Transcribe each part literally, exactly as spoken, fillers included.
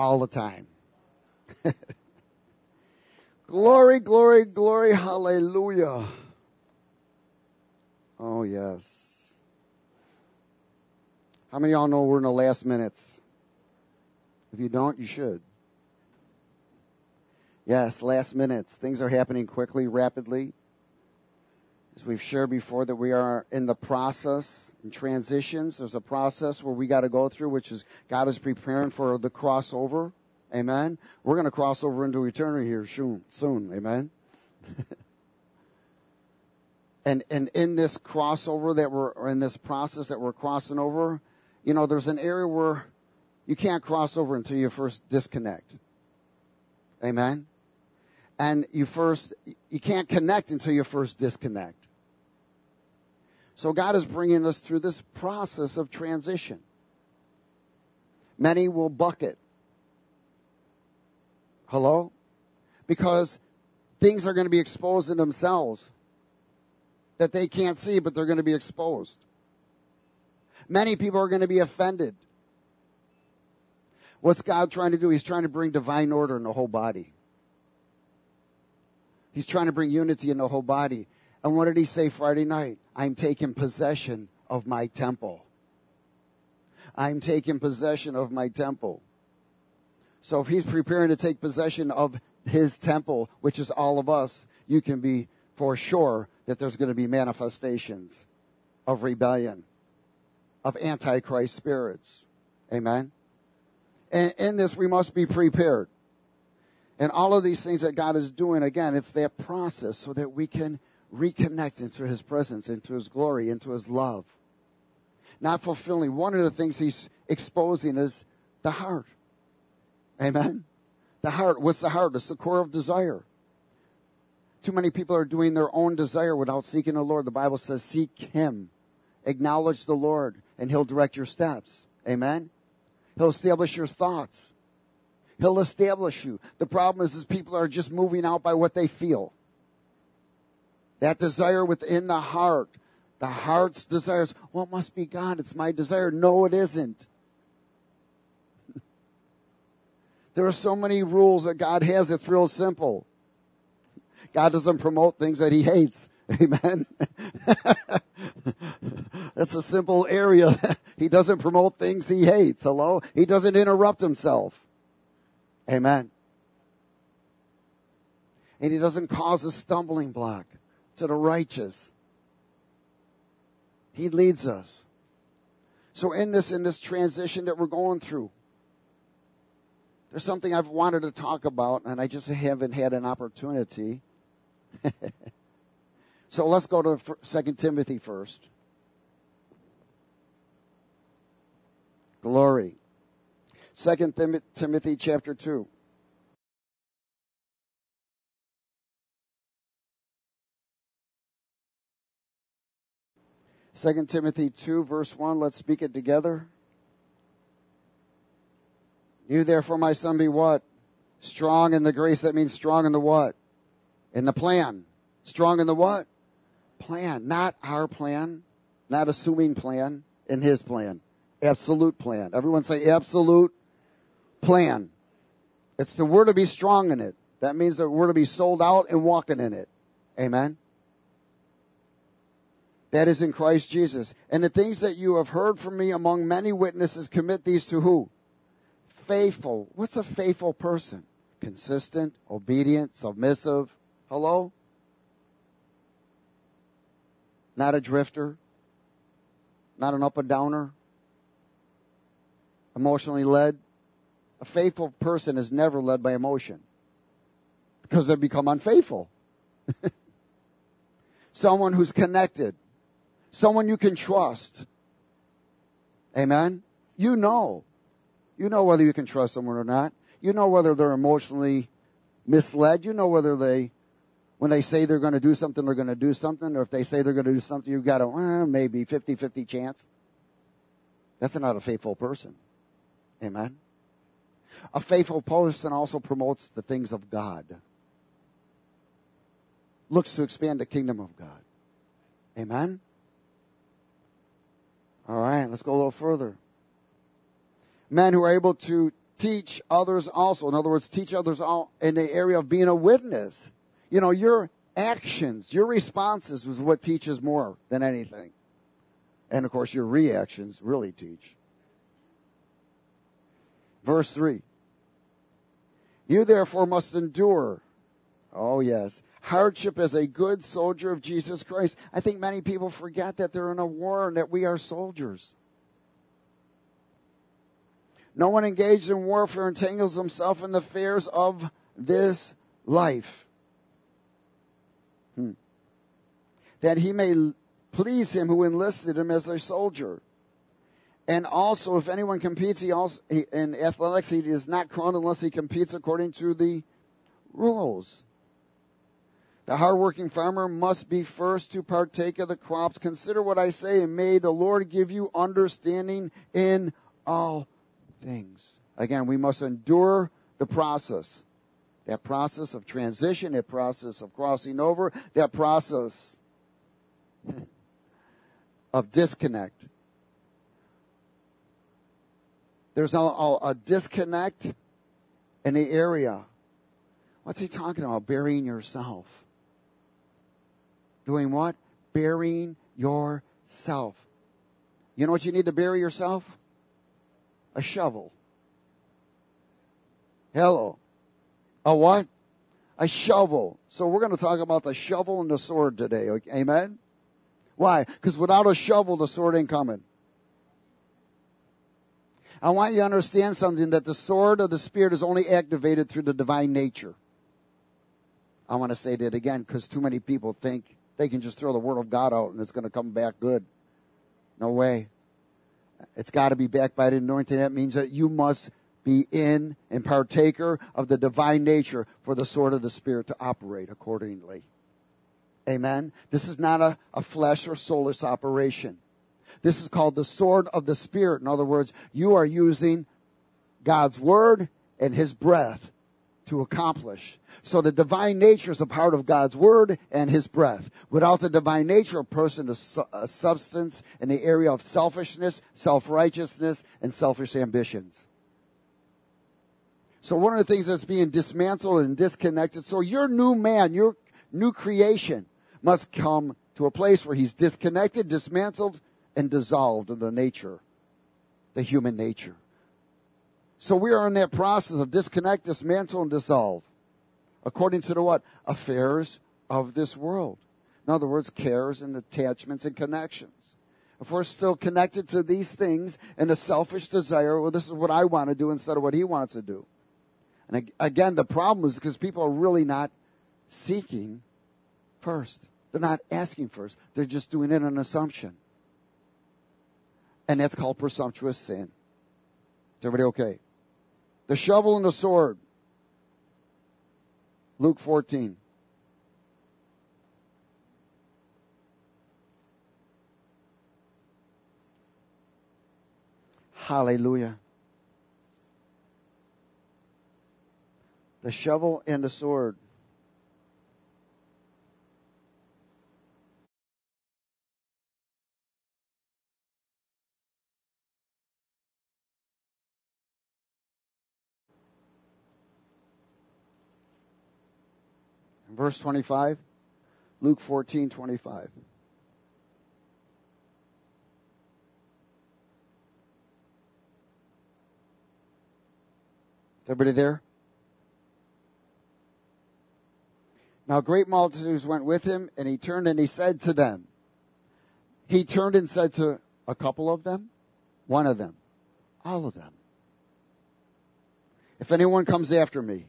all the time. Glory, glory, glory, hallelujah. Oh, yes. How many of y'all know we're in the last minutes? If you don't, you should. Yes, last minutes. Things are happening quickly, rapidly. As we've shared before, that we are in the process, in transitions. There's a process where we got to go through, which is God is preparing for the crossover. Amen. We're going to cross over into eternity here soon. soon. Amen. and and in this crossover that we're, or in this process that we're crossing over, you know, there's an area where you can't cross over until you first disconnect. Amen. And you first, you can't connect until you first disconnect. So God is bringing us through this process of transition. Many will buck it. Hello? Because things are going to be exposed in themselves that they can't see, but they're going to be exposed. Many people are going to be offended. What's God trying to do? He's trying to bring divine order in the whole body. He's trying to bring unity in the whole body. And what did he say Friday night? I'm taking possession of my temple. I'm taking possession of my temple. So if he's preparing to take possession of his temple, which is all of us, you can be for sure that there's going to be manifestations of rebellion, of antichrist spirits. Amen? And in this, we must be prepared. And all of these things that God is doing, again, it's that process so that we can reconnect into his presence, into his glory, into his love. Not fulfilling. One of the things he's exposing is the heart. Amen? The heart. What's the heart? It's the core of desire. Too many people are doing their own desire without seeking the Lord. The Bible says, seek him. Acknowledge the Lord, and he'll direct your steps. Amen? He'll establish your thoughts. He'll establish you. The problem is, is people are just moving out by what they feel. That desire within the heart. The heart's desires. Well, it must be God. It's my desire. No, it isn't. There are so many rules that God has. It's real simple. God doesn't promote things that he hates. Amen. That's a simple area. He doesn't promote things he hates. Hello? He doesn't interrupt himself. Amen. And he doesn't cause a stumbling block to the righteous. He leads us. So in this, in this transition that we're going through, there's something I've wanted to talk about, and I just haven't had an opportunity. So let's go to Second Timothy first. Glory. Second Timothy chapter two. Second Timothy two, verse one. Let's speak it together. You therefore, my son, be what? Strong in the grace. That means strong in the what? In the plan. Strong in the what? Plan. Not our plan. Not assuming plan. In his plan. Absolute plan. Everyone say absolute plan. It's the word to be strong in it. That means that we're to be sold out and walking in it. Amen. That is in Christ Jesus. And the things that you have heard from me among many witnesses, commit these to who? Faithful. What's a faithful person? Consistent, obedient, submissive. Hello? Not a drifter. Not an up and downer. Emotionally led. A faithful person is never led by emotion, because they become unfaithful. Someone who's connected. Someone you can trust. Amen? You know. You know whether you can trust someone or not. You know whether they're emotionally misled. You know whether they, when they say they're going to do something, they're going to do something. Or if they say they're going to do something, you've got to, eh, maybe fifty-fifty chance. That's not a faithful person. Amen? A faithful person also promotes the things of God. Looks to expand the kingdom of God. Amen? All right, let's go a little further. Men who are able to teach others also. In other words, teach others all in the area of being a witness. You know, your actions, your responses is what teaches more than anything. And of course, your reactions really teach. Verse three. You therefore must endure. Oh yes. Hardship as a good soldier of Jesus Christ. I think many people forget that they're in a war and that we are soldiers. No one engaged in warfare entangles himself in the affairs of this life. Hmm. That he may please him who enlisted him as a soldier. And also, if anyone competes he also, he, in athletics, he is not crowned unless he competes according to the rules. The hardworking farmer must be first to partake of the crops. Consider what I say, and may the Lord give you understanding in all things. Again, we must endure the process. That process of transition, that process of crossing over, that process of disconnect. There's a, a, a disconnect in the area. What's he talking about? Burying yourself. Doing what? Burying yourself. You know what you need to bury yourself? A shovel. Hello. A what? A shovel. So we're going to talk about the shovel and the sword today. Okay? Amen? Why? Because without a shovel, the sword ain't coming. I want you to understand something, that the sword of the Spirit is only activated through the divine nature. I want to say that again because too many people think they can just throw the Word of God out and it's going to come back good. No way. It's got to be backed by the anointing. That means that you must be in and partaker of the divine nature for the sword of the Spirit to operate accordingly. Amen? This is not a, a flesh or soulless operation. This is called the sword of the Spirit. In other words, you are using God's Word and His breath to accomplish. So the divine nature is a part of God's Word and His breath. Without the divine nature, a person is a substance in the area of selfishness, self-righteousness, and selfish ambitions. So one of the things that's being dismantled and disconnected, so your new man, your new creation must come to a place where he's disconnected, dismantled, and dissolved in the nature, the human nature. So we are in that process of disconnect, dismantle, and dissolve. According to the what? Affairs of this world. In other words, cares and attachments and connections. If we're still connected to these things and a selfish desire, well, this is what I want to do instead of what he wants to do. And again, the problem is because people are really not seeking first. They're not asking first. They're just doing it in an assumption. And that's called presumptuous sin. Is everybody okay? The shovel and the sword. Luke fourteen. Hallelujah. The shovel and the sword. Verse twenty-five, Luke fourteen, twenty-five. Is everybody there? Now great multitudes went with him, and he turned and he said to them. He turned and said to a couple of them, one of them, all of them. If anyone comes after me,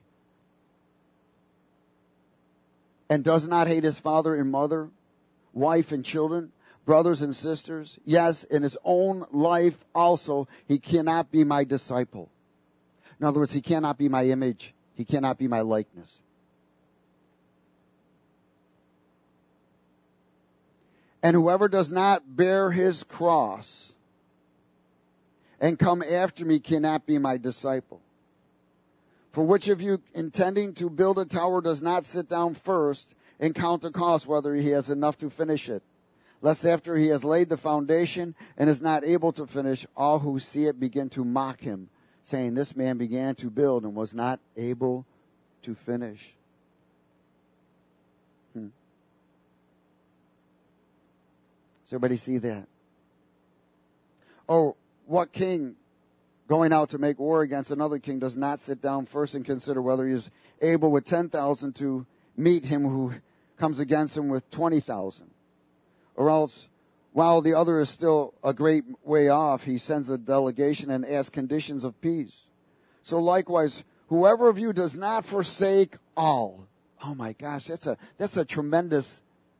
and does not hate his father and mother, wife and children, brothers and sisters, yes, in his own life also, he cannot be my disciple. In other words, he cannot be my image. He cannot be my likeness. And whoever does not bear his cross and come after me cannot be my disciple. For which of you, intending to build a tower, does not sit down first and count the cost, whether he has enough to finish it? Lest after he has laid the foundation and is not able to finish, all who see it begin to mock him, saying, this man began to build and was not able to finish. Hmm. Does everybody see that? Oh, what king going out to make war against another king does not sit down first and consider whether he is able with ten thousand to meet him who comes against him with twenty thousand? Or else, while the other is still a great way off, he sends a delegation and asks conditions of peace. So likewise, whoever of you does not forsake all. Oh my gosh, that's a, that's a tremendous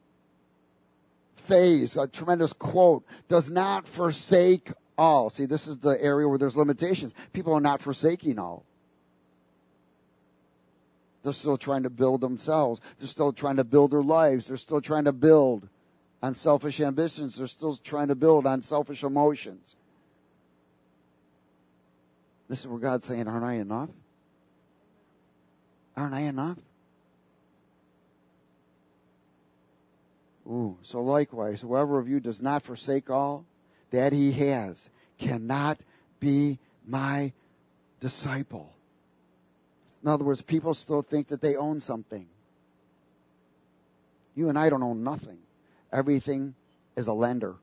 phase, a tremendous quote. Does not forsake all. See, this is the area where there's limitations. People are not forsaking all. They're still trying to build themselves. They're still trying to build their lives. They're still trying to build on selfish ambitions. They're still trying to build on selfish emotions. This is where God's saying, aren't I enough? Aren't I enough? Ooh, so likewise, whoever of you does not forsake all that he has cannot be my disciple. In other words, people still think that they own something. You and I don't own nothing. Everything is a lender.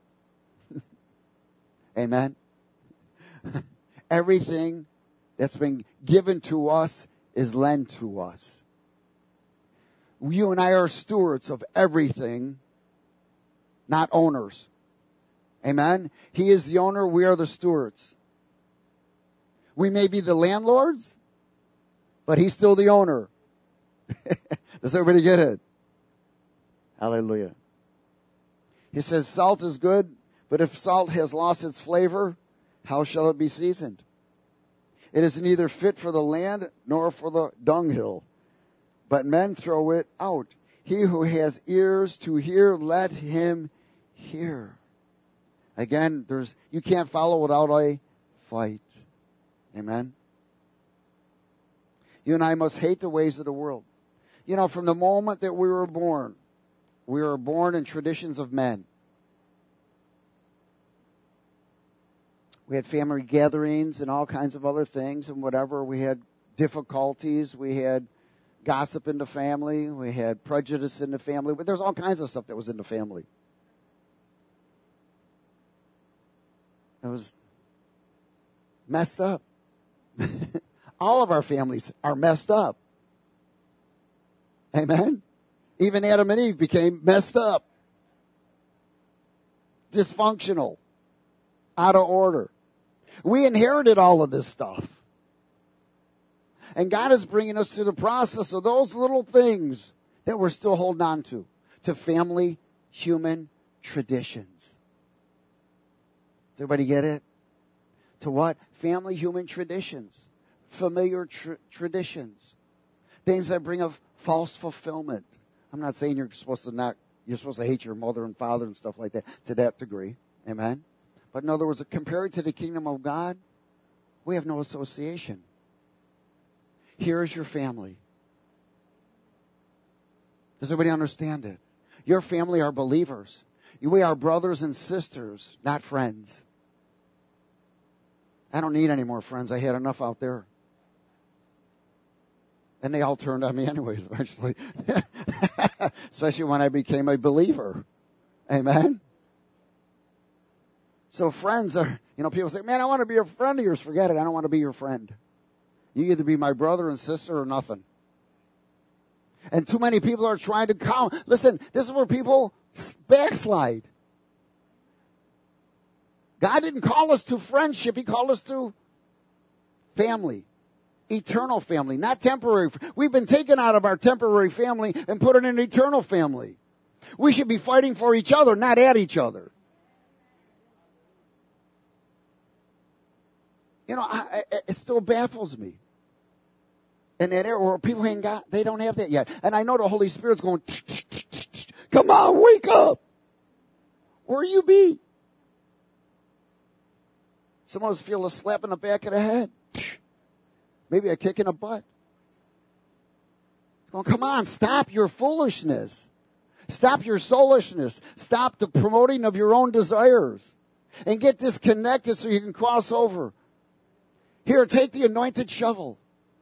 Amen? Everything that's been given to us is lent to us. You and I are stewards of everything, not owners. Amen? He is the owner, we are the stewards. We may be the landlords, but he's still the owner. Does everybody get it? Hallelujah. He says, salt is good, but if salt has lost its flavor, how shall it be seasoned? It is neither fit for the land nor for the dunghill, but men throw it out. He who has ears to hear, let him hear. Again, there's you can't follow without a fight. Amen? You and I must hate the ways of the world. You know, from the moment that we were born, we were born in traditions of men. We had family gatherings and all kinds of other things and whatever. We had difficulties. We had gossip in the family. We had prejudice in the family. But there's all kinds of stuff that was in the family. It was messed up. All of our families are messed up. Amen? Even Adam and Eve became messed up. Dysfunctional. Out of order. We inherited all of this stuff. And God is bringing us to the process of those little things that we're still holding on to. To family, human traditions. Does everybody get it? To what? Family, human traditions. Familiar tr- traditions. Things that bring a false fulfillment. I'm not saying you're supposed to not, you're supposed to hate your mother and father and stuff like that to that degree. Amen? But in other words, compared to the kingdom of God, we have no association. Here is your family. Does everybody understand it? Your family are believers. We are brothers and sisters, not friends. I don't need any more friends. I had enough out there. And they all turned on me anyways, eventually. Especially when I became a believer. Amen? So friends are, you know, people say, man, I want to be a friend of yours. Forget it. I don't want to be your friend. You either be my brother and sister or nothing. And too many people are trying to count. Listen, this is where people backslide. God didn't call us to friendship. He called us to family. Eternal family, not temporary. We've been taken out of our temporary family and put in an eternal family. We should be fighting for each other, not at each other. You know, I, I, it still baffles me. In that area where people ain't got, they don't have that yet. And I know the Holy Spirit's going, come on, wake up. Where you be? Some of us feel a slap in the back of the head. Maybe a kick in the butt. Going, come on, stop your foolishness. Stop your soulishness. Stop the promoting of your own desires. And get disconnected so you can cross over. Here, take the anointed shovel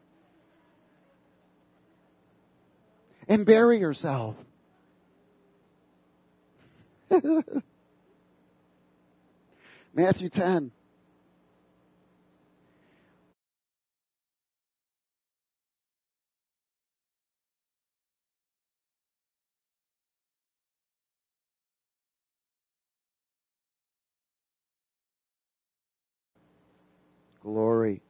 and bury yourself. Matthew ten. Glory.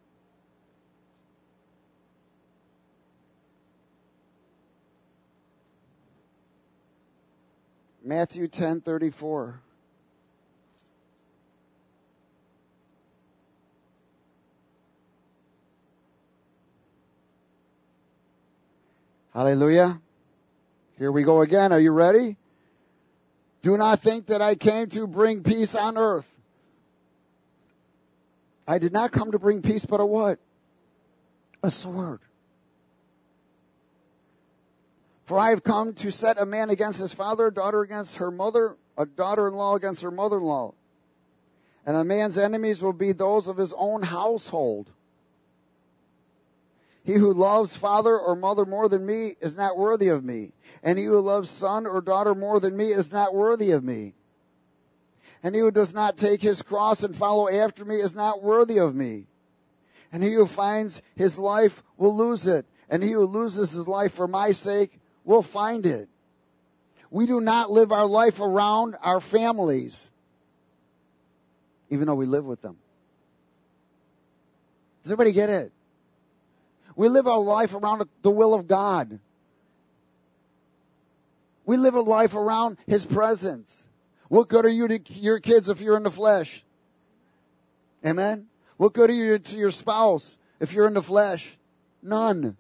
Matthew ten thirty-four. Hallelujah. Here we go again. Are you ready? Do not think that I came to bring peace on earth. I did not come to bring peace, but a what? A sword. For I have come to set a man against his father, a daughter against her mother, a daughter-in-law against her mother-in-law. And a man's enemies will be those of his own household. He who loves father or mother more than me is not worthy of me. And he who loves son or daughter more than me is not worthy of me. And he who does not take his cross and follow after me is not worthy of me. And he who finds his life will lose it. And he who loses his life for my sake will find it. We do not live our life around our families, even though we live with them. Does everybody get it? We live our life around the will of God. We live a life around His presence. What good are you to your kids if you're in the flesh? Amen? What good are you to your spouse if you're in the flesh? None.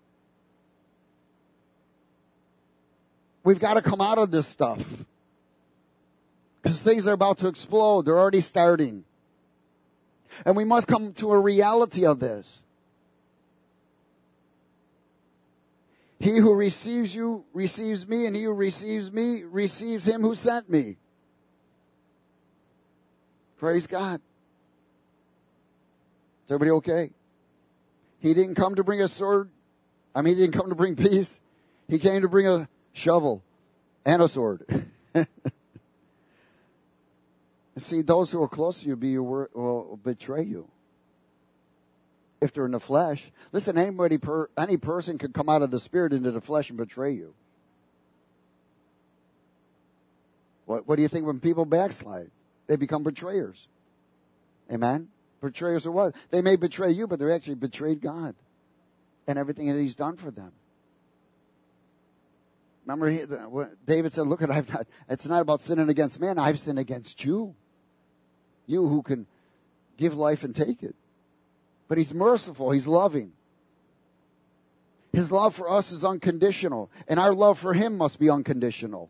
We've got to come out of this stuff. Because things are about to explode. They're already starting. And we must come to a reality of this. He who receives you receives me, and he who receives me receives him who sent me. Praise God. Is everybody okay? He didn't come to bring a sword. I mean, he didn't come to bring peace. He came to bring a shovel and a sword. See, those who are close to you be your, will betray you. If they're in the flesh. Listen, anybody, per, any person could come out of the spirit into the flesh and betray you. What, what do you think when people backslide? They become betrayers. Amen? Betrayers are what? They may betray you, but they're actually betrayed God and everything that He's done for them. Remember, he, the, what David said, look, at I've not, it's not about sinning against man. I've sinned against you. You who can give life and take it. But He's merciful. He's loving. His love for us is unconditional. And our love for Him must be unconditional.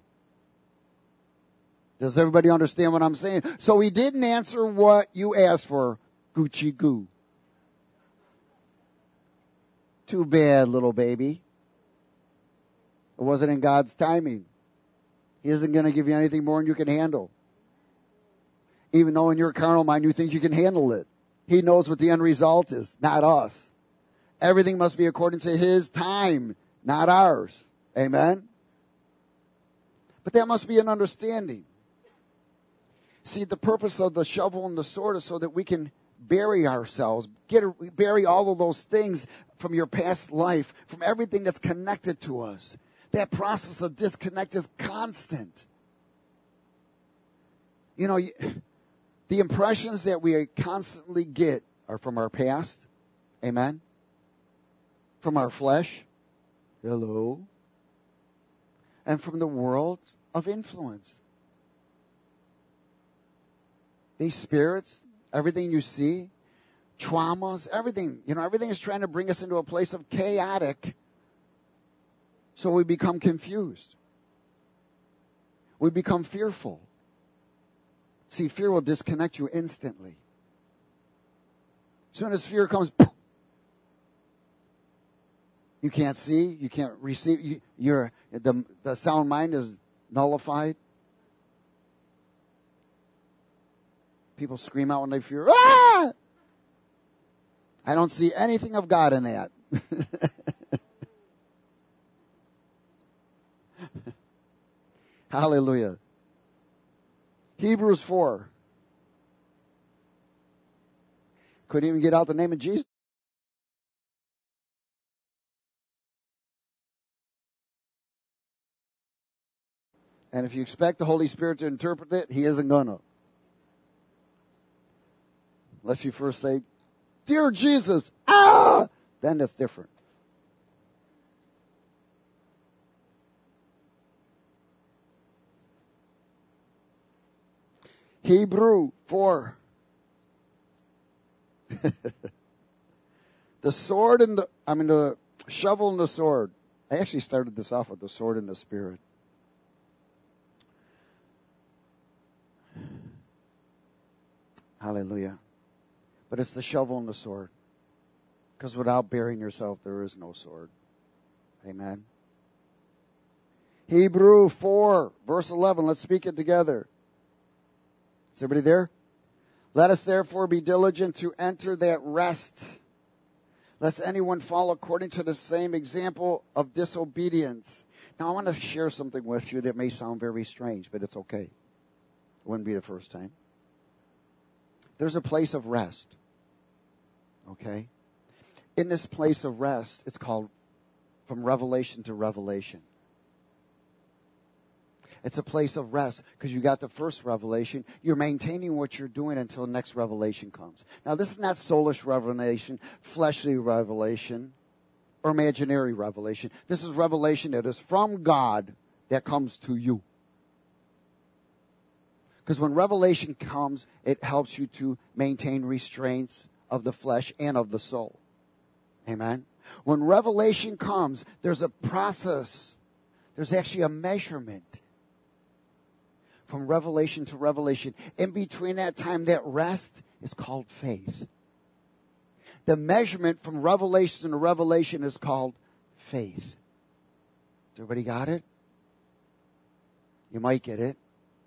Does everybody understand what I'm saying? So He didn't answer what you asked for. Gucci goo. Too bad, little baby. It wasn't in God's timing. He isn't going to give you anything more than you can handle. Even though in your carnal mind you think you can handle it. He knows what the end result is, not us. Everything must be according to His time, not ours. Amen? But that must be an understanding. See, the purpose of the shovel and the sword is so that we can bury ourselves, get bury all of those things from your past life, from everything that's connected to us. That process of disconnect is constant. You know, the impressions that we constantly get are from our past. Amen? From our flesh. Hello. And from the world of influence. These spirits, everything you see, traumas, everything, you know, everything is trying to bring us into a place of chaotic. So we become confused. We become fearful. See, fear will disconnect you instantly. As soon as fear comes, you can't see, you can't receive, you, you're, the, the sound mind is nullified. People scream out when they fear, ah! I don't see anything of God in that. Hallelujah. Hebrews four. Couldn't even get out the name of Jesus. And if you expect the Holy Spirit to interpret it, He isn't gonna. Unless you first say, "Dear Jesus," ah, then that's different. Hebrew four. The sword and the, I mean the shovel and the sword. I actually started this off with the sword and the Spirit. Hallelujah. But it's the shovel and the sword. Because without bearing yourself, there is no sword. Amen. Hebrew four, verse eleven. Let's speak it together. Is everybody there? Let us therefore be diligent to enter that rest, lest anyone fall according to the same example of disobedience. Now I want to share something with you that may sound very strange, but it's okay. It wouldn't be the first time. There's a place of rest. Okay? In this place of rest, it's called from revelation to revelation. It's a place of rest because you got the first revelation. You're maintaining what you're doing until the next revelation comes. Now, this is not soulish revelation, fleshly revelation, or imaginary revelation. This is revelation that is from God that comes to you. Because when revelation comes, it helps you to maintain restraints of the flesh and of the soul. Amen? When revelation comes, there's a process. There's actually a measurement. From revelation to revelation. In between that time, that rest is called faith. The measurement from revelation to revelation is called faith. Everybody got it? You might get it.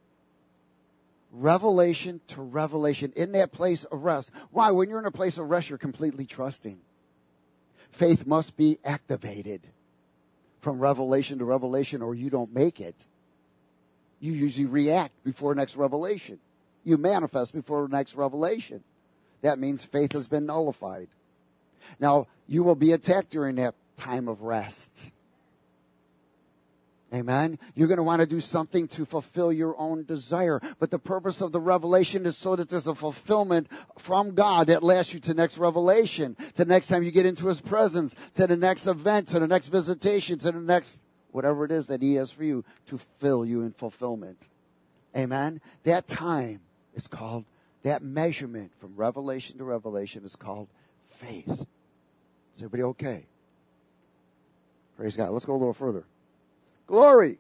Revelation to revelation. In that place of rest. Why? When you're in a place of rest, you're completely trusting. Faith must be activated. From revelation to revelation, or you don't make it. You usually react before next revelation. You manifest before next revelation. That means faith has been nullified. Now, you will be attacked during that time of rest. Amen? You're going to want to do something to fulfill your own desire. But the purpose of the revelation is so that there's a fulfillment from God that lasts you to next revelation. To the next time you get into His presence. To the next event. To the next visitation. To the next whatever it is that He has for you to fill you in fulfillment. Amen? That time is called, that measurement from revelation to revelation is called faith. Is everybody okay? Praise God. Let's go a little further. Glory.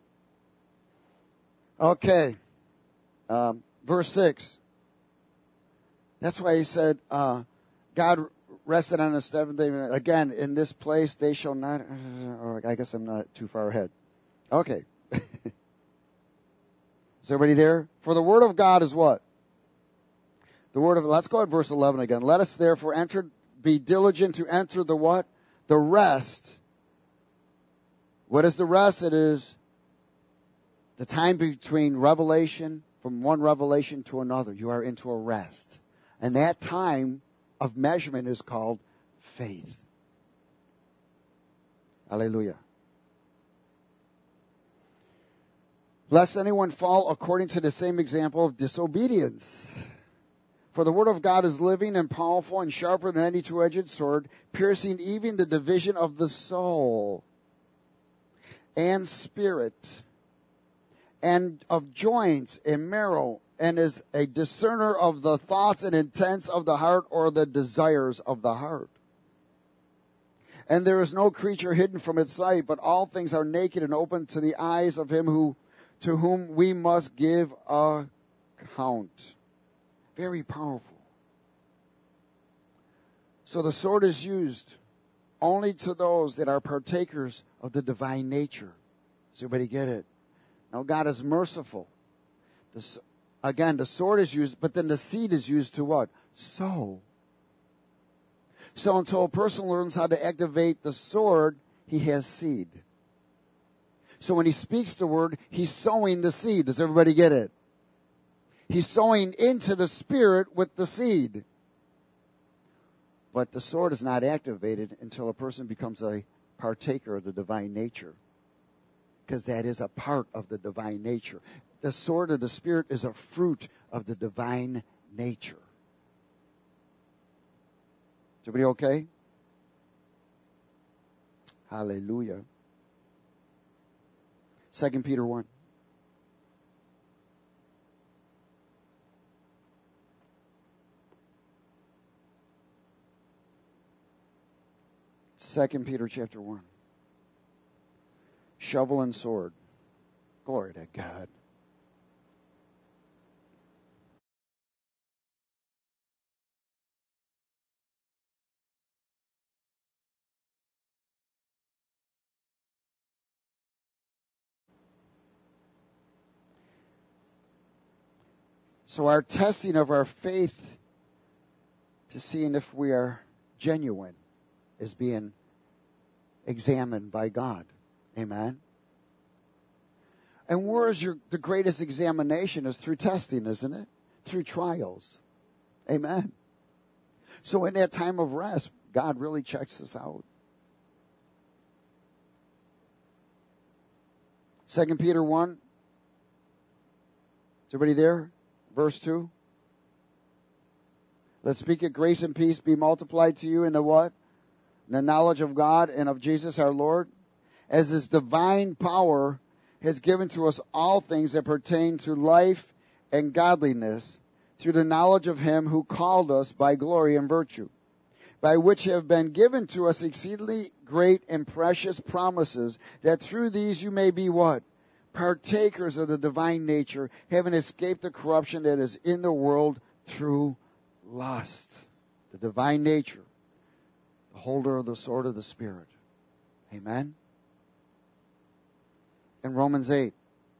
Okay. Um, verse six. That's why He said, uh, God rested on the seventh day. Again, in this place they shall not. Or I guess I'm not too far ahead. Okay. Is everybody there? For the word of God is what? The word of. Let's go at verse eleven again. Let us therefore enter. Be diligent to enter the what? The rest. What is the rest? It is the time between revelation, from one revelation to another. You are into a rest. And that time of measurement is called faith. Hallelujah. Lest anyone fall according to the same example of disobedience. For the word of God is living and powerful and sharper than any two-edged sword, piercing even the division of the soul and spirit, and of joints and marrow, and is a discerner of the thoughts and intents of the heart, or the desires of the heart. And there is no creature hidden from its sight, but all things are naked and open to the eyes of Him who, to whom we must give account. Very powerful. So the sword is used only to those that are partakers of the divine nature. Does everybody get it? Now God is merciful. The, again, the sword is used, but then the seed is used to what? Sow. So until a person learns how to activate the sword, he has seed. So when he speaks the word, he's sowing the seed. Does everybody get it? He's sowing into the Spirit with the seed. But the sword is not activated until a person becomes a partaker of the divine nature. Because that is a part of the divine nature. The sword of the Spirit is a fruit of the divine nature. Is everybody okay? Hallelujah. Second Peter one. Second Peter chapter one. Shovel and sword. Glory to God. So our testing of our faith to seeing if we are genuine is being examined by God. Amen. And where is your the greatest examination is through testing, isn't it? Through trials. Amen. So in that time of rest, God really checks us out. Second Peter one. Is everybody there? Verse two. Let's speak of grace and peace be multiplied to you in the what? In the knowledge of God and of Jesus our Lord, as his divine power has given to us all things that pertain to life and godliness, through the knowledge of him who called us by glory and virtue, by which have been given to us exceedingly great and precious promises, that through these you may be what? Partakers of the divine nature, having escaped the corruption that is in the world through lust. The divine nature, the holder of the sword of the Spirit. Amen. In Romans eight.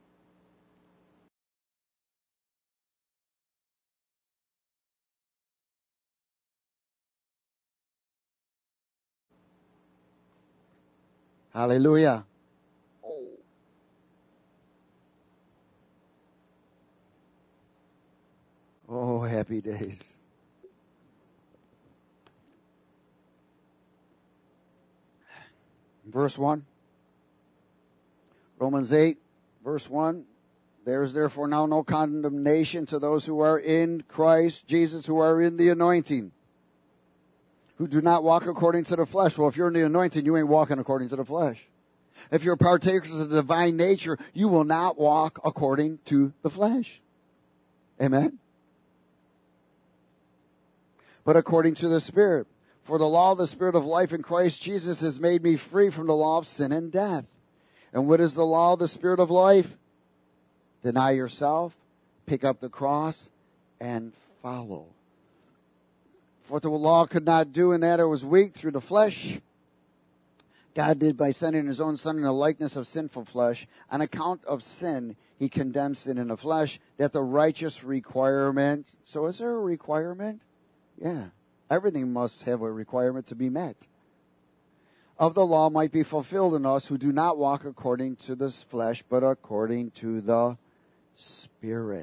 Hallelujah. Oh. Oh, happy days. Verse one. Romans eight, verse one. There is therefore now no condemnation to those who are in Christ Jesus, who are in the anointing, who do not walk according to the flesh. Well, if you're in the anointing, you ain't walking according to the flesh. If you're partakers of the divine nature, you will not walk according to the flesh. Amen? But according to the Spirit. For the law of the Spirit of life in Christ Jesus has made me free from the law of sin and death. And what is the law of the Spirit of life? Deny yourself, pick up the cross, and follow. For what the law could not do in that it was weak through the flesh, God did by sending his own Son in the likeness of sinful flesh. On account of sin, he condemned sin in the flesh, that the righteous requirement. So is there a requirement? Yeah. Everything must have a requirement to be met. Of the law might be fulfilled in us who do not walk according to this flesh, but according to the Spirit.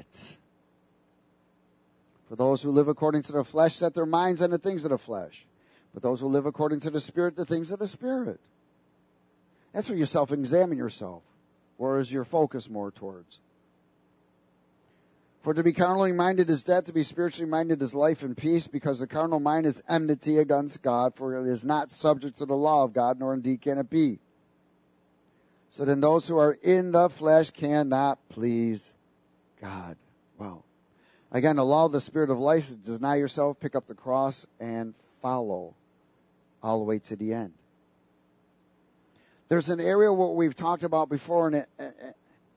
For those who live according to the flesh set their minds on the things of the flesh, but those who live according to the Spirit, the things of the Spirit. That's where you self-examine yourself. Where is your focus more towards? For to be carnally minded is death, to be spiritually minded is life and peace, because the carnal mind is enmity against God, for it is not subject to the law of God, nor indeed can it be. So then those who are in the flesh cannot please God. Well, again, the law of the Spirit of life is deny yourself, pick up the cross, and follow all the way to the end. There's an area what we've talked about before, and it, it,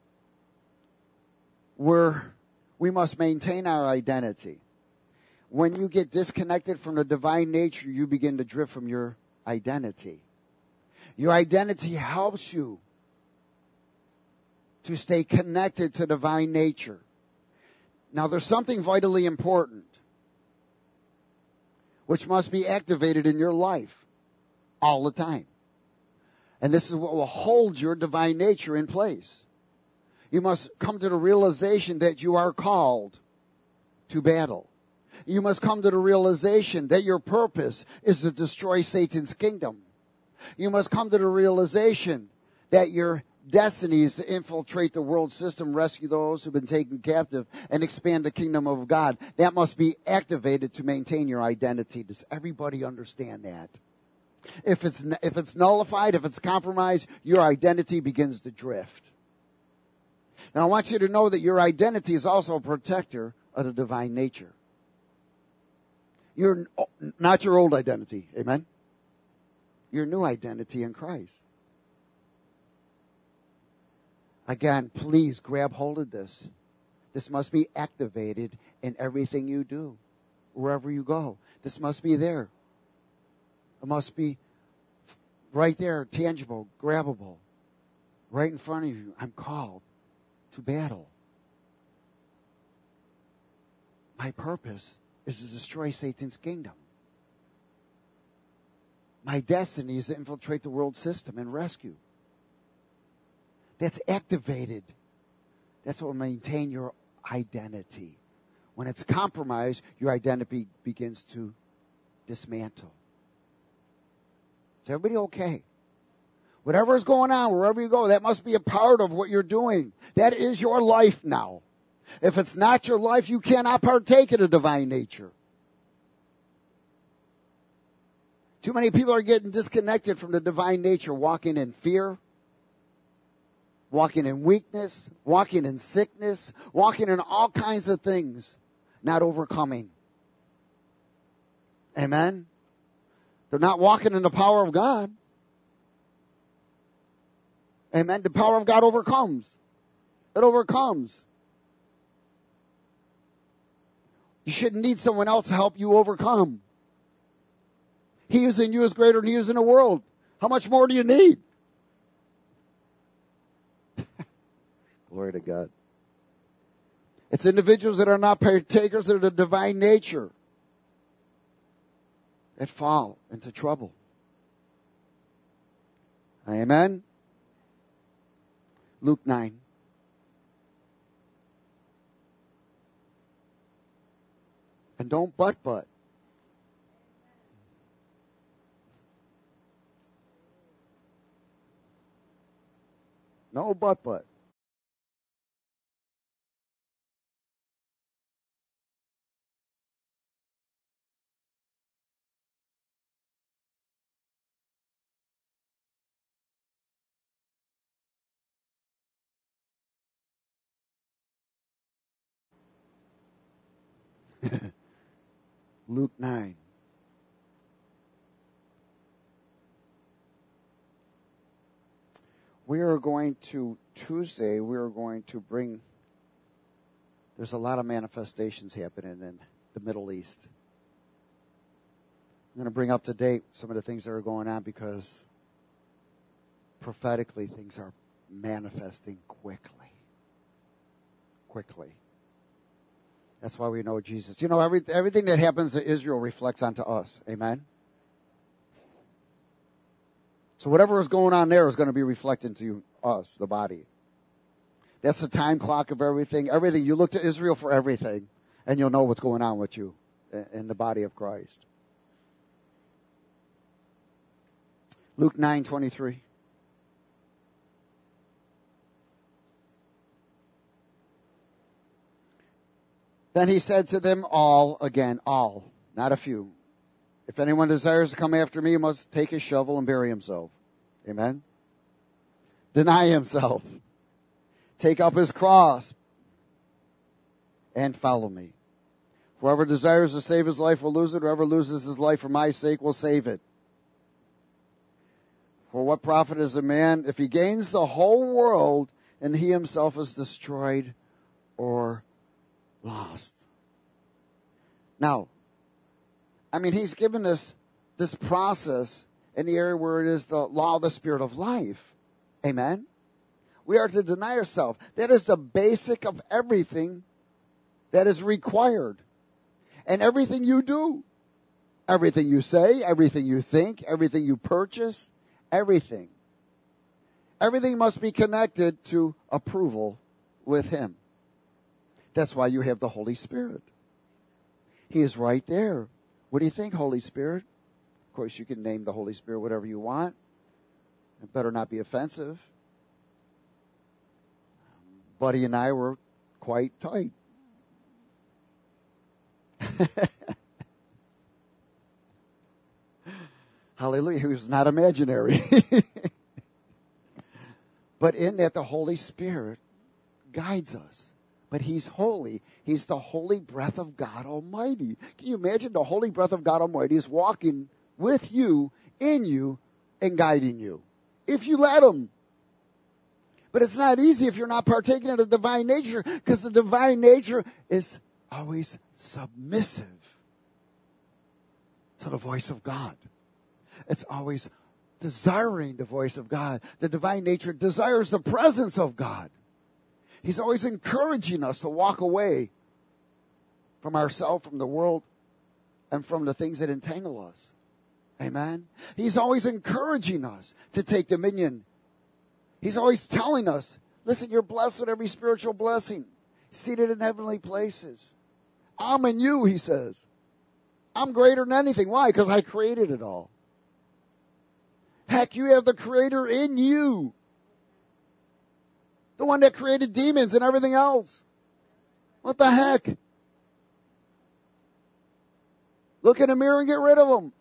where we must maintain our identity. When you get disconnected from the divine nature, you begin to drift from your identity. Your identity helps you to stay connected to divine nature. Now, there's something vitally important. which must be activated in your life all the time. And this is what will hold your divine nature in place. You must come to the realization that you are called to battle. You must come to the realization that your purpose is to destroy Satan's kingdom. You must come to the realization that your destiny is to infiltrate the world system, rescue those who've been taken captive, and expand the kingdom of God. That must be activated to maintain your identity. Does everybody understand that? If it's, if it's nullified, if it's compromised, your identity begins to drift. Now I want you to know that your identity is also a protector of the divine nature. You're not your old identity. Amen? Your new identity in Christ. Again, please grab hold of this. This must be activated in everything you do, wherever you go. This must be there. It must be right there, tangible, grabbable, right in front of you. I'm called to battle. My purpose is to destroy Satan's kingdom. My destiny is to infiltrate the world system and rescue. That's activated. That's what will maintain your identity. When it's compromised, your identity begins to dismantle. Is everybody okay? Whatever is going on, wherever you go, that must be a part of what you're doing. That is your life now. If it's not your life, you cannot partake in a divine nature. Too many people are getting disconnected from the divine nature, walking in fear, walking in weakness, walking in sickness, walking in all kinds of things, not overcoming. Amen? They're not walking in the power of God. Amen? The power of God overcomes. It overcomes. You shouldn't need someone else to help you overcome. He who's in you is greater than he who's in the world. How much more do you need? Glory to God. It's individuals that are not partakers of the divine nature that fall into trouble. Amen? Luke nine. And don't butt-butt. No butt-butt. Luke nine. We are going to, Tuesday, we are going to bring, there's a lot of manifestations happening in the Middle East. I'm going to bring up to date some of the things that are going on because prophetically things are manifesting quickly. Quickly. That's why we know Jesus. You know, every, everything that happens to Israel reflects onto us. Amen? So whatever is going on there is going to be reflected to us, the body. That's the time clock of everything. Everything. You look to Israel for everything, and you'll know what's going on with you in the body of Christ. Luke nine twenty-three. Then he said to them all, again, all, not a few. If anyone desires to come after me, he must take his shovel and bury himself. Amen? Deny himself. Take up his cross and follow me. Whoever desires to save his life will lose it. Whoever loses his life for my sake will save it. For what profit is a man if he gains the whole world and he himself is destroyed or lost? Now, I mean, he's given us this process in the area where it is the law of the Spirit of life. Amen? We are to deny ourselves. That is the basic of everything that is required. And everything you do, Everything you say, everything you think, everything you purchase, everything. Everything must be connected to approval with Him. That's why you have the Holy Spirit. He is right there. What do you think, Holy Spirit? Of course, you can name the Holy Spirit whatever you want. It better not be offensive. Buddy and I were quite tight. Hallelujah. He was not imaginary. But in that, the Holy Spirit guides us. But He's holy. He's the holy breath of God Almighty. Can you imagine the holy breath of God Almighty is walking with you, in you, and guiding you? If you let Him. But it's not easy if you're not partaking of the divine nature, because the divine nature is always submissive to the voice of God. It's always desiring the voice of God. The divine nature desires the presence of God. He's always encouraging us to walk away from ourselves, from the world, and from the things that entangle us. Amen? He's always encouraging us to take dominion. He's always telling us, listen, you're blessed with every spiritual blessing, seated in heavenly places. I'm in you, He says. I'm greater than anything. Why? Because I created it all. Heck, you have the Creator in you. The one that created demons and everything else. What the heck? Look in the mirror and get rid of them.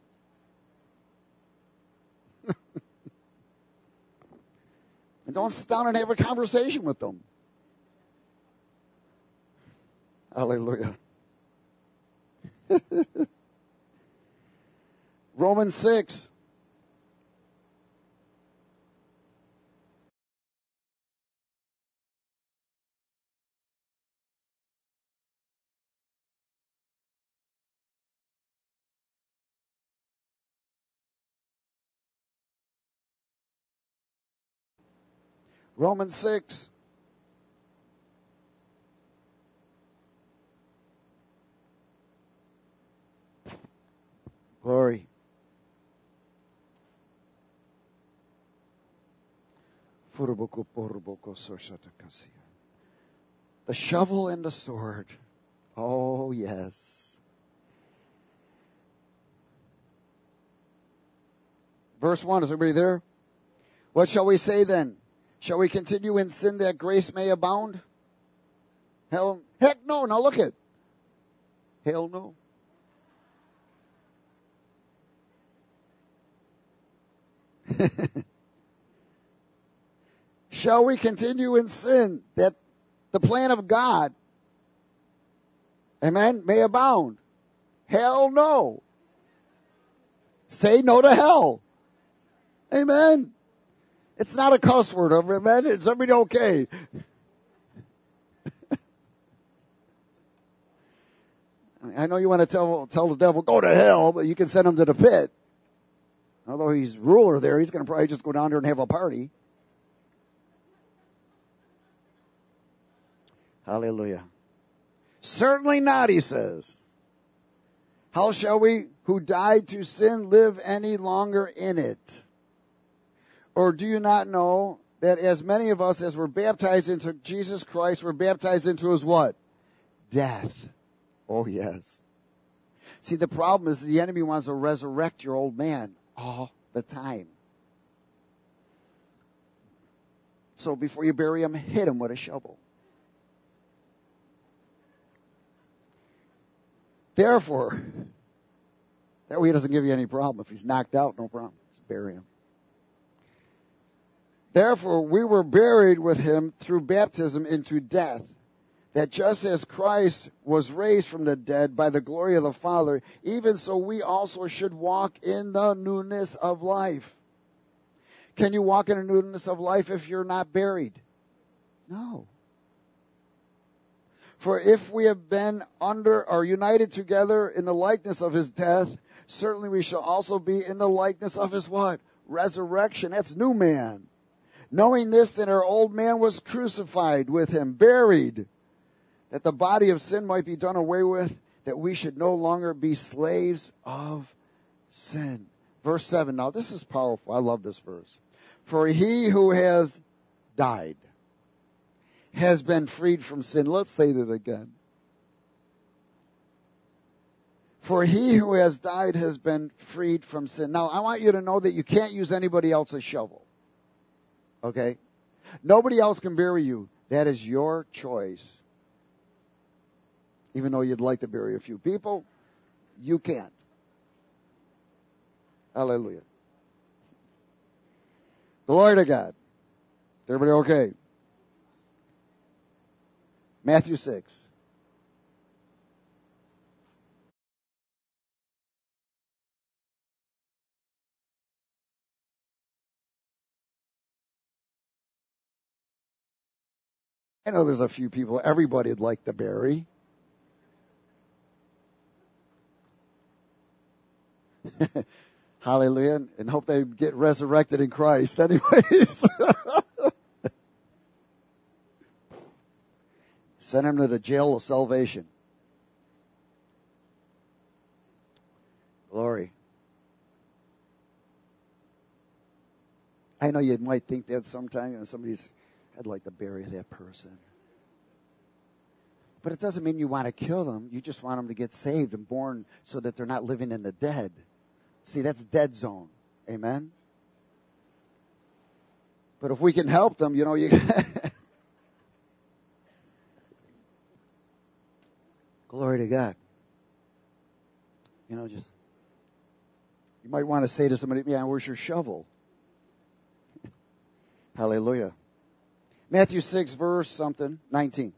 And don't sit down and have a conversation with them. Hallelujah. Romans six. Romans six. Glory. The shovel and the sword. Oh, yes. Verse one, is everybody there? What shall we say then? Shall we continue in sin that grace may abound? Hell, heck no. Now look at. Hell no. Shall we continue in sin that the plan of God, amen, may abound? Hell no. Say no to hell. Amen. It's not a cuss word, amen. It's everybody okay. I know you want to tell tell the devil, go to hell, but you can send him to the pit. Although he's ruler there, he's going to probably just go down there and have a party. Hallelujah. Certainly not, he says. How shall we who died to sin live any longer in it? Or do you not know that as many of us as were baptized into Jesus Christ were baptized into His what? Death. Oh, yes. See, the problem is the enemy wants to resurrect your old man all the time. So before you bury him, hit him with a shovel. Therefore, that way he doesn't give you any problem. If he's knocked out, no problem. Just bury him. Therefore, we were buried with him through baptism into death, that just as Christ was raised from the dead by the glory of the Father, even so we also should walk in the newness of life. Can you walk in the newness of life if you're not buried? No. For if we have been under or united together in the likeness of His death, certainly we shall also be in the likeness of His what? Resurrection. That's new man. Knowing this, that our old man was crucified with Him, buried, that the body of sin might be done away with, that we should no longer be slaves of sin. Verse seven. Now, this is powerful. I love this verse. For he who has died has been freed from sin. Let's say that again. For he who has died has been freed from sin. Now, I want you to know that you can't use anybody else's shovel. Okay? Nobody else can bury you. That is your choice. Even though you'd like to bury a few people, you can't. Hallelujah. Glory to God. Everybody okay? Matthew six. I know there's a few people everybody'd like to bury. Hallelujah. And hope they get resurrected in Christ anyways. Send them to the jail of salvation. Glory. I know you might think that sometimes, you know, somebody's, I'd like to bury that person. But it doesn't mean you want to kill them. You just want them to get saved and born so that they're not living in the dead. See, that's dead zone. Amen? But if we can help them, you know, you... Glory to God. You know, just... You might want to say to somebody, yeah, where's your shovel? Hallelujah. Matthew six, verse something, nineteen.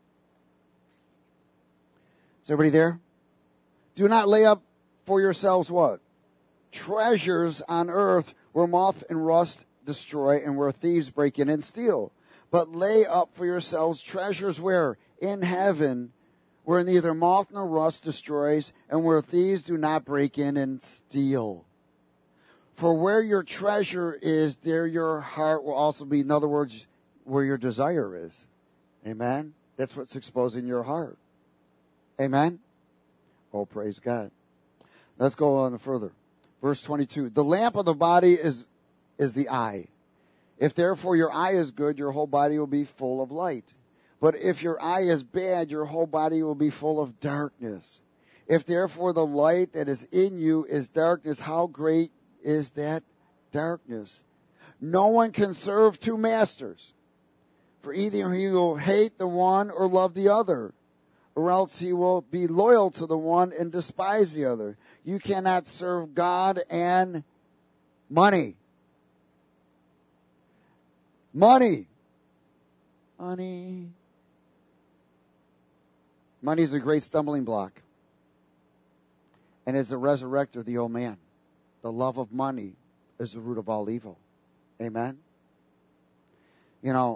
Is everybody there? Do not lay up for yourselves what? Treasures on earth where moth and rust destroy and where thieves break in and steal. But lay up for yourselves treasures where? In heaven, where neither moth nor rust destroys and where thieves do not break in and steal. For where your treasure is, there your heart will also be. In other words, where your desire is. Amen? That's what's exposing your heart. Amen? Oh, praise God. Let's go on further. Verse twenty-two. The lamp of the body is, is the eye. If therefore your eye is good, your whole body will be full of light. But if your eye is bad, your whole body will be full of darkness. If therefore the light that is in you is darkness, how great is that darkness? No one can serve two masters. For either he will hate the one or love the other, or else he will be loyal to the one and despise the other. You cannot serve God and money. Money. Money. Money is a great stumbling block. And it's a resurrector of the old man. The love of money is the root of all evil. Amen? You know,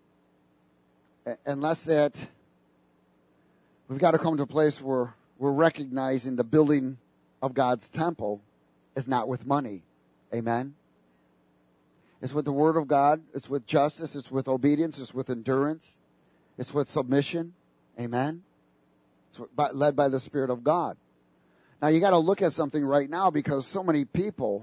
unless that, we've got to come to a place where we're recognizing the building of God's temple is not with money. Amen? It's with the Word of God. It's with justice. It's with obedience. It's with endurance. It's with submission. Amen? It's led by the Spirit of God. Now, you got to look at something right now because so many people,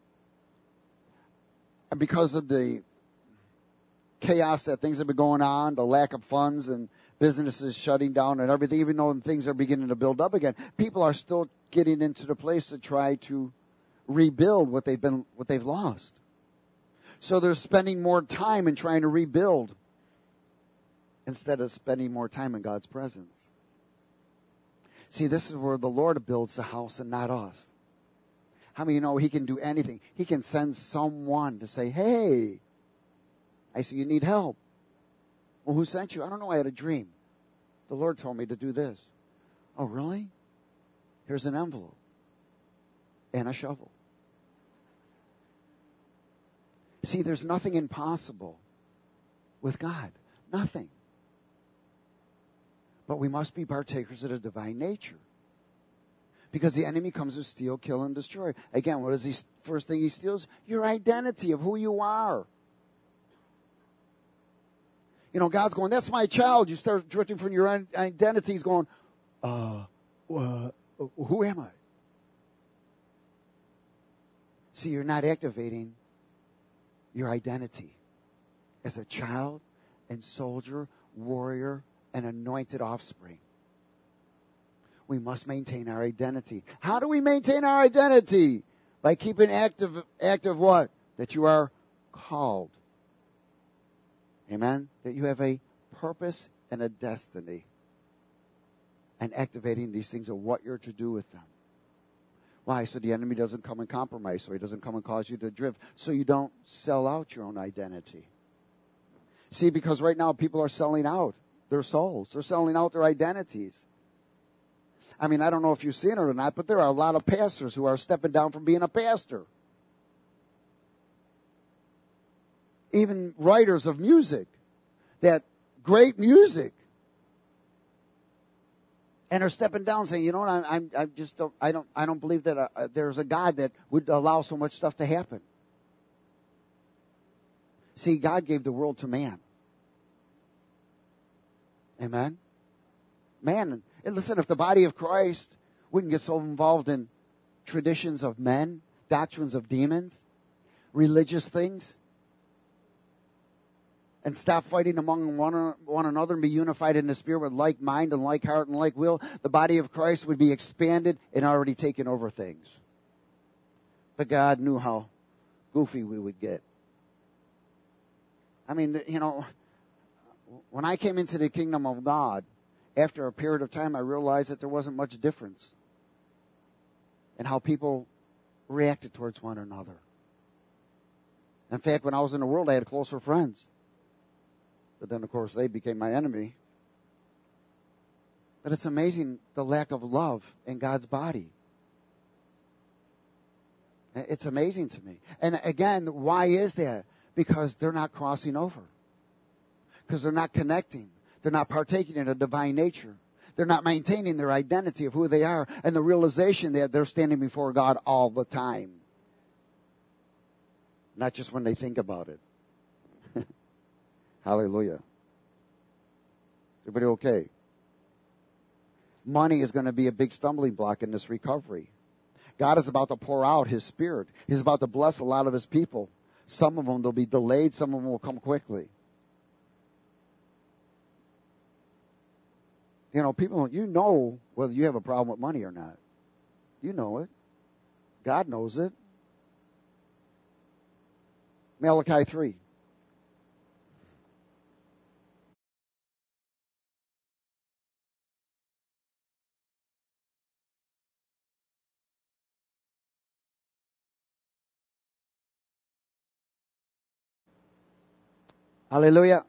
and because of the chaos that things have been going on, the lack of funds and businesses shutting down and everything, even though things are beginning to build up again, people are still getting into the place to try to rebuild what they've been, what they've lost. So they're spending more time in trying to rebuild instead of spending more time in God's presence. See, this is where the Lord builds the house and not us. How many of you know He can do anything? He can send someone to say, hey, I see you need help. Well, who sent you? I don't know. I had a dream. The Lord told me to do this. Oh, really? Here's an envelope and a shovel. See, there's nothing impossible with God. Nothing. But we must be partakers of the divine nature. Because the enemy comes to steal, kill, and destroy. Again, what is the first thing he steals? Your identity of who you are. You know, God's going, that's my child. You start drifting from your identity. He's going, uh, uh, who am I? See, you're not activating your identity as a child and soldier, warrior, and anointed offspring. We must maintain our identity. How do we maintain our identity? By keeping active, active what? That you are called. Amen? That you have a purpose and a destiny. And activating these things of what you're to do with them. Why? So the enemy doesn't come and compromise. So he doesn't come and cause you to drift. So you don't sell out your own identity. See, because right now people are selling out their souls. They're selling out their identities. I mean, I don't know if you've seen it or not, but there are a lot of pastors who are stepping down from being a pastor. Even writers of music, that great music, and are stepping down, saying, "You know what? I'm, I'm, I just don't, I don't, I don't believe that uh, there's a God that would allow so much stuff to happen." See, God gave the world to man. Amen. Man, and listen, if the body of Christ wouldn't get so involved in traditions of men, doctrines of demons, religious things, and stop fighting among one, one another and be unified in the spirit with like mind and like heart and like will, the body of Christ would be expanded and already taken over things. But God knew how goofy we would get. I mean, you know, when I came into the kingdom of God, after a period of time, I realized that there wasn't much difference in how people reacted towards one another. In fact, when I was in the world, I had closer friends. But then, of course, they became my enemy. But it's amazing the lack of love in God's body. It's amazing to me. And again, why is that? Because they're not crossing over. Because they're not connecting. They're not partaking in a divine nature. They're not maintaining their identity of who they are and the realization that they're standing before God all the time. Not just when they think about it. Hallelujah. Everybody okay? Money is going to be a big stumbling block in this recovery. God is about to pour out His Spirit. He's about to bless a lot of His people. Some of them, they'll be delayed. Some of them will come quickly. You know, people, you know whether you have a problem with money or not. You know it. God knows it. Malachi three. Hallelujah.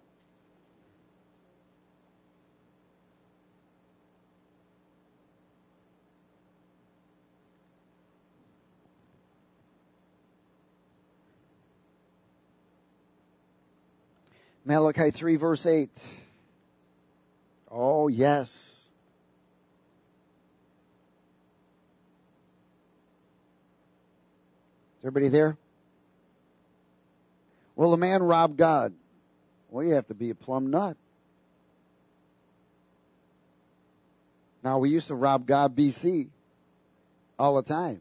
Malachi three, verse eight. Oh, yes. Is everybody there? Will a man rob God? Well, you have to be a plumb nut. Now, we used to rob God B C all the time.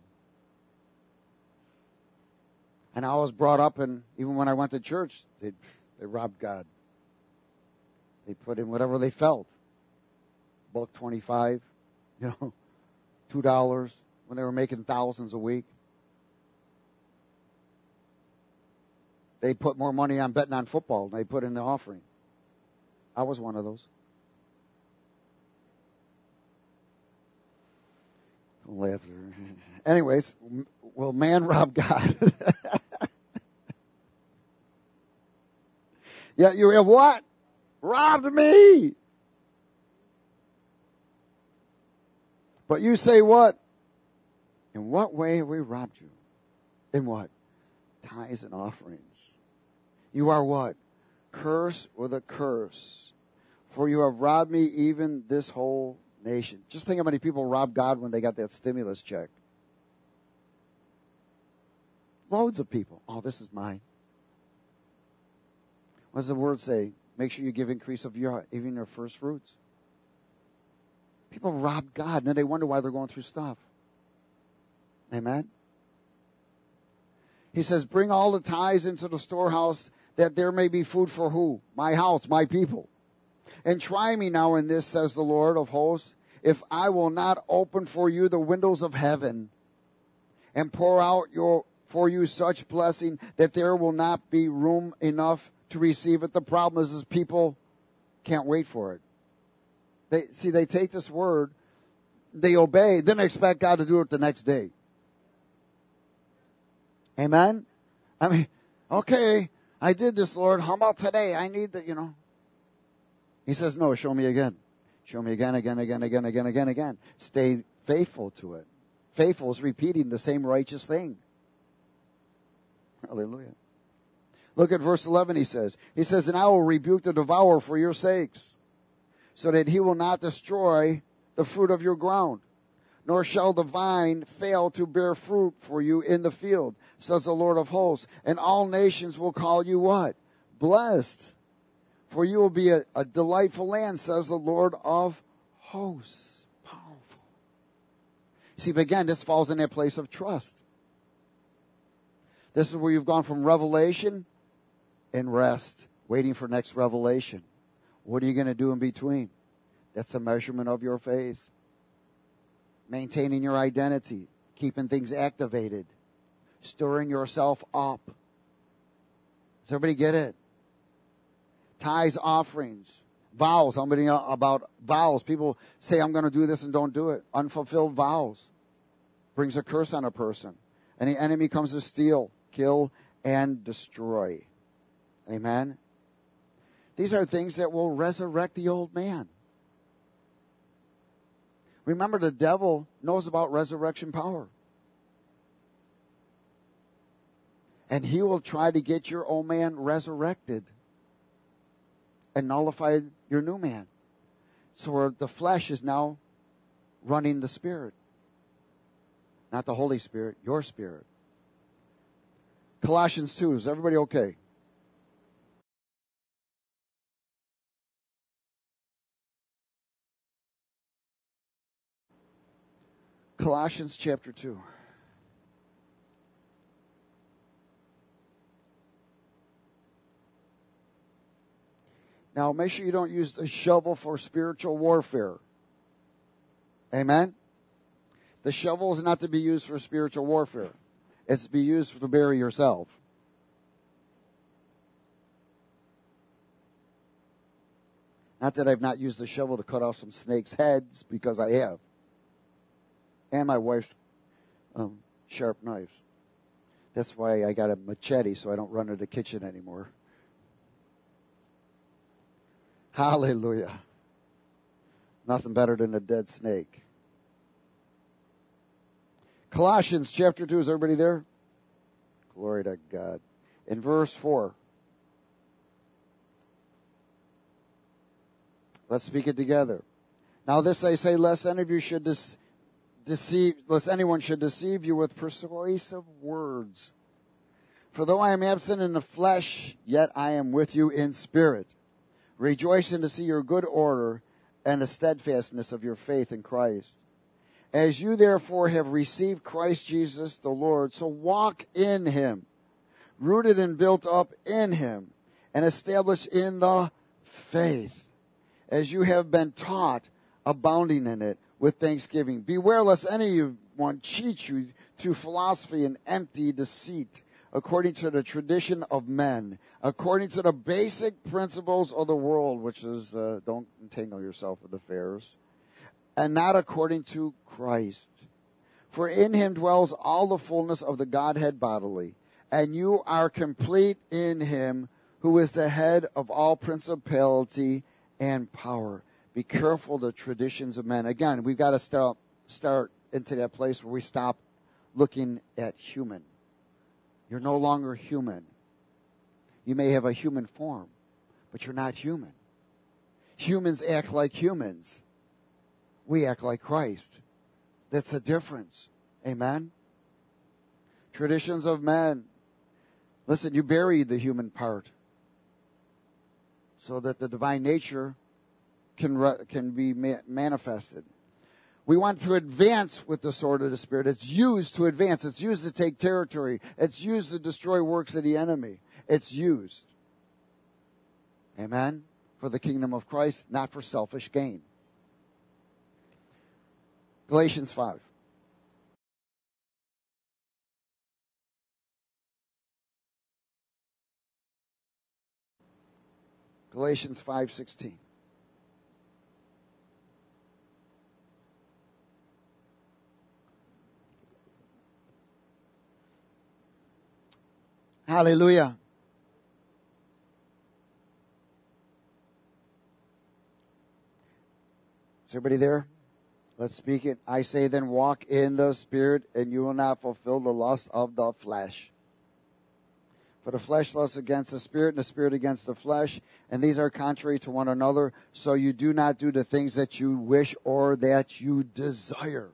And I was brought up, and even when I went to church, they they robbed God. They put in whatever they felt. Buck twenty-five, you know, two dollars when they were making thousands a week. They put more money on betting on football than they put in the offering. I was one of those. Don't laugh. Anyways, will man rob God? Yeah, you have what? Robbed me. But you say what? In what way have we robbed you? In what? Tithes and offerings. You are what? Cursed with a curse. For you have robbed me, even this whole nation. Just think how many people robbed God when they got that stimulus check. Loads of people. Oh, this is mine. What does the word say? Make sure you give increase of your, even your first fruits. People rob God, and then they wonder why they're going through stuff. Amen? He says, bring all the tithes into the storehouse, that there may be food for who? My house, my people. And try me now in this, says the Lord of hosts, if I will not open for you the windows of heaven and pour out your for you such blessing that there will not be room enough to receive it. The problem is, is people can't wait for it. They see, they take this word, they obey, then they expect God to do it the next day. Amen? I mean, okay, I did this, Lord. How about today? I need the, you know. He says, no, show me again. Show me again, again, again, again, again, again, again. Stay faithful to it. Faithful is repeating the same righteous thing. Hallelujah. Look at verse eleven, he says. He says, and I will rebuke the devourer for your sakes, so that he will not destroy the fruit of your ground, nor shall the vine fail to bear fruit for you in the field, says the Lord of hosts. And all nations will call you what? Blessed. For you will be a, a delightful land, says the Lord of hosts. Powerful. See, but again, this falls in that place of trust. This is where you've gone from revelation and rest, waiting for next revelation. What are you going to do in between? That's a measurement of your faith. Maintaining your identity, keeping things activated, stirring yourself up. Does everybody get it? Tithes, offerings, vows. How many know about vows? People say, I'm going to do this and don't do it. Unfulfilled vows brings a curse on a person. And the enemy comes to steal, kill, and destroy. Amen? These are things that will resurrect the old man. Remember, the devil knows about resurrection power. And he will try to get your old man resurrected and nullify your new man. So the flesh is now running the spirit. Not the Holy Spirit, your spirit. Colossians two, is everybody okay? Colossians chapter two. Now, make sure you don't use the shovel for spiritual warfare. Amen? The shovel is not to be used for spiritual warfare. It's to be used to bury yourself. Not that I've not used the shovel to cut off some snakes' heads, because I have. And my wife's um, sharp knives. That's why I got a machete, so I don't run to the kitchen anymore. Hallelujah. Nothing better than a dead snake. Colossians chapter two, is everybody there? Glory to God. In verse four. Let's speak it together. Now this I say, lest any of you should dis- deceive, lest anyone should deceive you with persuasive words. For though I am absent in the flesh, yet I am with you in spirit, rejoicing to see your good order and the steadfastness of your faith in Christ. As you therefore have received Christ Jesus the Lord, so walk in him, rooted and built up in him, and established in the faith, as you have been taught, abounding in it with thanksgiving. Beware lest anyone cheat you through philosophy and empty deceit, according to the tradition of men, according to the basic principles of the world, which is, uh, don't entangle yourself with affairs, and not according to Christ. For in him dwells all the fullness of the Godhead bodily, and you are complete in him, who is the head of all principality and power. Be careful of the traditions of men. Again, we've got to start, start into that place where we stop looking at human. You're no longer human. You may have a human form, but you're not human. Humans act like humans. We act like Christ. That's the difference. Amen? Traditions of men. Listen, you buried the human part so that the divine nature can, re- can be ma- manifested. We want to advance with the sword of the Spirit. It's used to advance. It's used to take territory. It's used to destroy works of the enemy. It's used. Amen? For the kingdom of Christ, not for selfish gain. Galatians five. Galatians five sixteen. Hallelujah. Is everybody there? Let's speak it. I say then, walk in the Spirit, and you will not fulfill the lust of the flesh. For the flesh lusts against the Spirit, and the Spirit against the flesh, and these are contrary to one another, so you do not do the things that you wish or that you desire.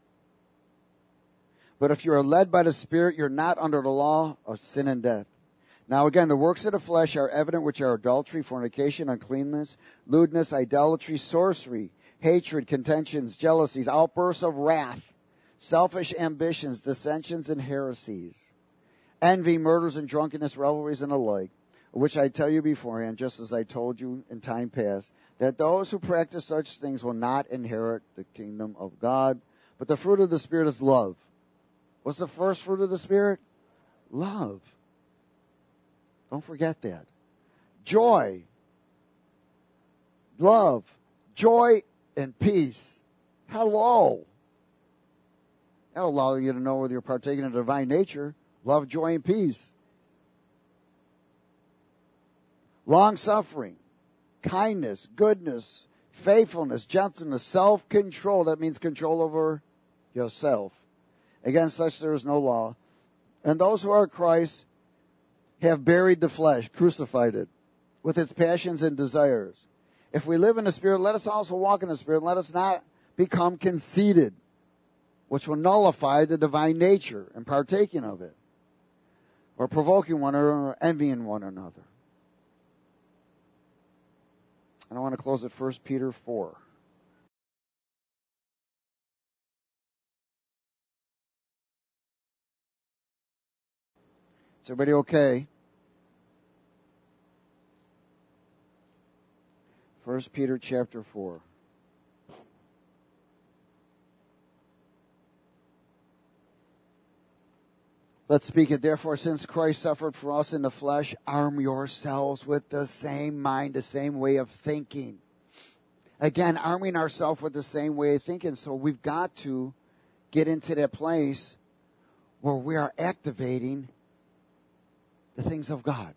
But if you are led by the Spirit, you're not under the law of sin and death. Now again, the works of the flesh are evident, which are adultery, fornication, uncleanness, lewdness, idolatry, sorcery, hatred, contentions, jealousies, outbursts of wrath, selfish ambitions, dissensions, and heresies, envy, murders, and drunkenness, revelries, and the like, which I tell you beforehand, just as I told you in time past, that those who practice such things will not inherit the kingdom of God. But the fruit of the Spirit is love. What's the first fruit of the Spirit? Love. Don't forget that. Joy. Love. Joy and peace. Hello. That'll allow you to know whether you're partaking of the divine nature. Love, joy, and peace. Long-suffering. Kindness. Goodness. Faithfulness. Gentleness. Self-control. That means control over yourself. Against such there is no law. And those who are Christ have buried the flesh, crucified it, with its passions and desires. If we live in the Spirit, let us also walk in the Spirit. Let us not become conceited, which will nullify the divine nature and partaking of it, or provoking one another, or envying one another. And I want to close at First Peter four. Is everybody okay? First Peter chapter four. Let's speak it. Therefore, since Christ suffered for us in the flesh, arm yourselves with the same mind, the same way of thinking. Again, arming ourselves with the same way of thinking. So we've got to get into that place where we are activating the things of God.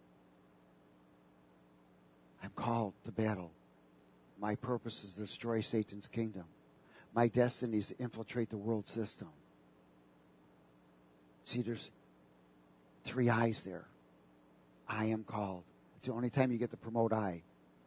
I'm called to battle. My purpose is to destroy Satan's kingdom. My destiny is to infiltrate the world system. See, there's three I's there. I am called. It's the only time you get to promote I.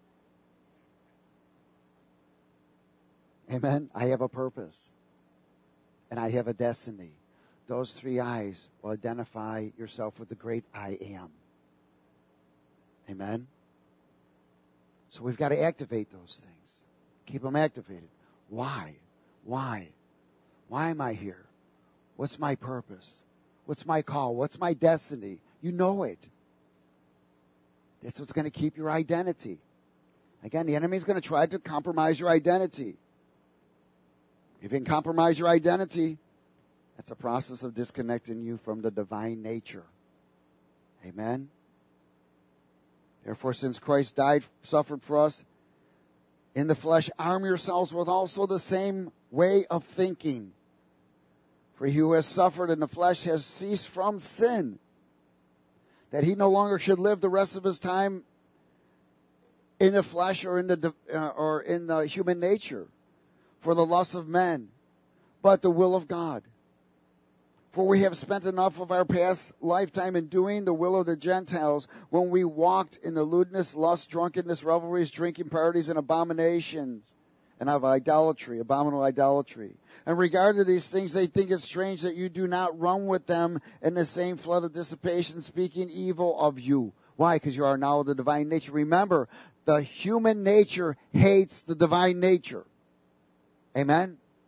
Amen? I have a purpose. And I have a destiny. Those three I's will identify yourself with the great I am. Amen? So we've got to activate those things. Keep them activated. Why? Why? Why am I here? What's my purpose? What's my call? What's my destiny? You know it. That's what's going to keep your identity. Again, the enemy's going to try to compromise your identity. If you can compromise your identity, that's a process of disconnecting you from the divine nature. Amen? Therefore, since Christ died, suffered for us in the flesh, arm yourselves with also the same way of thinking. For he who has suffered in the flesh has ceased from sin, that he no longer should live the rest of his time in the flesh or in the uh, or in the human nature, for the lust of men, but the will of God. For we have spent enough of our past lifetime in doing the will of the Gentiles, when we walked in the lewdness, lust, drunkenness, revelries, drinking parties, and abominations, and of idolatry, abominable idolatry. In regard to these things, they think it strange that you do not run with them in the same flood of dissipation, speaking evil of you. Why? Because you are now of the divine nature. Remember, the human nature hates the divine nature. Amen?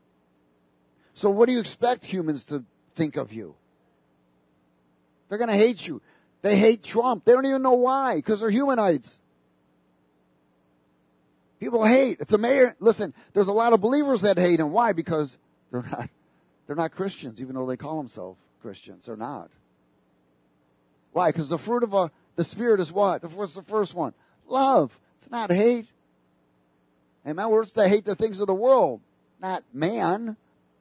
So what do you expect humans to think of you? They're going to hate you. They hate Trump. They don't even know why, because they're humanites. People hate. It's amazing. Listen, there's a lot of believers that hate him. Why? Because they're not, they're not Christians, even though they call themselves Christians. They're not. Why? Because the fruit of a, the Spirit is what? What's the first one? Love. It's not hate. Amen. We're supposed to hate the things of the world, not man.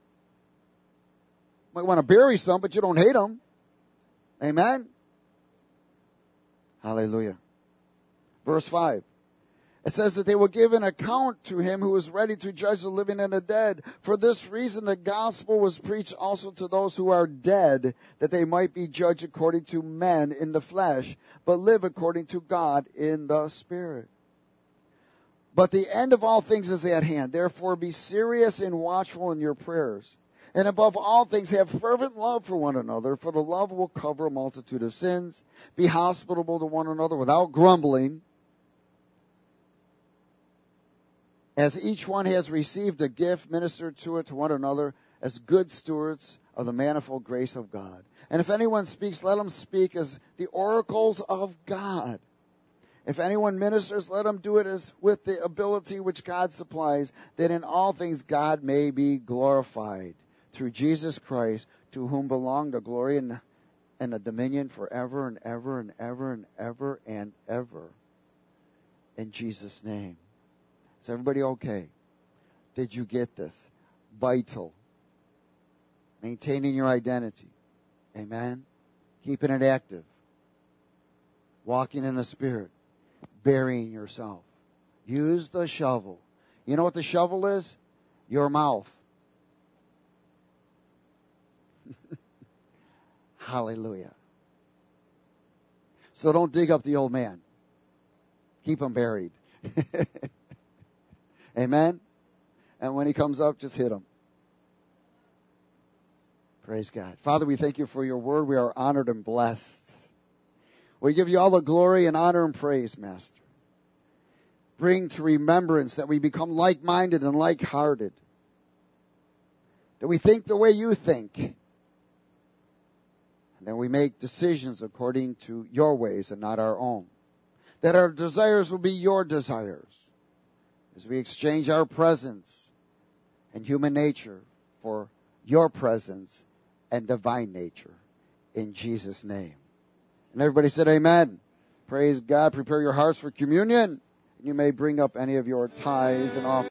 You might want to bury some, but you don't hate them. Amen. Hallelujah. Verse five. It says that they will give an account to him who is ready to judge the living and the dead. For this reason, the gospel was preached also to those who are dead, that they might be judged according to men in the flesh, but live according to God in the Spirit. But the end of all things is at hand. Therefore, be serious and watchful in your prayers. And above all things, have fervent love for one another, for the love will cover a multitude of sins. Be hospitable to one another without grumbling. As each one has received a gift, minister to it to one another as good stewards of the manifold grace of God. And if anyone speaks, let him speak as the oracles of God. If anyone ministers, let him do it as with the ability which God supplies, that in all things God may be glorified through Jesus Christ, to whom belong the glory and, and the dominion forever and ever and ever and ever and ever. In Jesus' name. Is everybody okay? Did you get this? Vital. Maintaining your identity. Amen. Keeping it active. Walking in the Spirit. Burying yourself. Use the shovel. You know what the shovel is? Your mouth. Hallelujah. So don't dig up the old man. Keep him buried. Amen? And when he comes up, just hit him. Praise God. Father, we thank you for your word. We are honored and blessed. We give you all the glory and honor and praise, Master. Bring to remembrance that we become like-minded and like-hearted. That we think the way you think. And that we make decisions according to your ways and not our own. That our desires will be your desires. As we exchange our presence and human nature for your presence and divine nature. In Jesus' name. And everybody said amen. Praise God. Prepare your hearts for communion. You may bring up any of your tithes and offerings.